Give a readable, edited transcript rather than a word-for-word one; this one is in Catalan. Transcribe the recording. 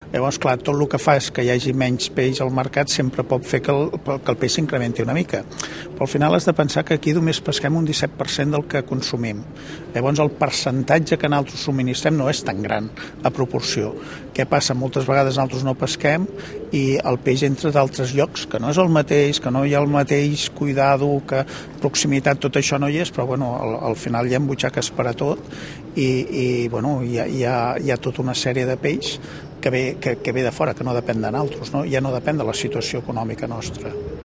Llavors, clar, tot el que fa és que hi hagi menys peix al mercat sempre pot fer que el peix s'incrementi una mica. Però al final has de pensar que aquí només pesquem un 17% del que consumim. Llavors, el percentatge que nosaltres subministrem no és tan gran a proporció. Què passa? Moltes vegades nosaltres no pesquem i el peix entra d'altres llocs, que no és el mateix, que no hi ha el mateix cuidado, que proximitat, tot això no hi és, però bueno, al final hi ha butxaques per a tot i bueno, hi ha tota una sèrie de peix que ve de fora, que no depèn de nosaltres, no? Ja no depèn de la situació econòmica nostra.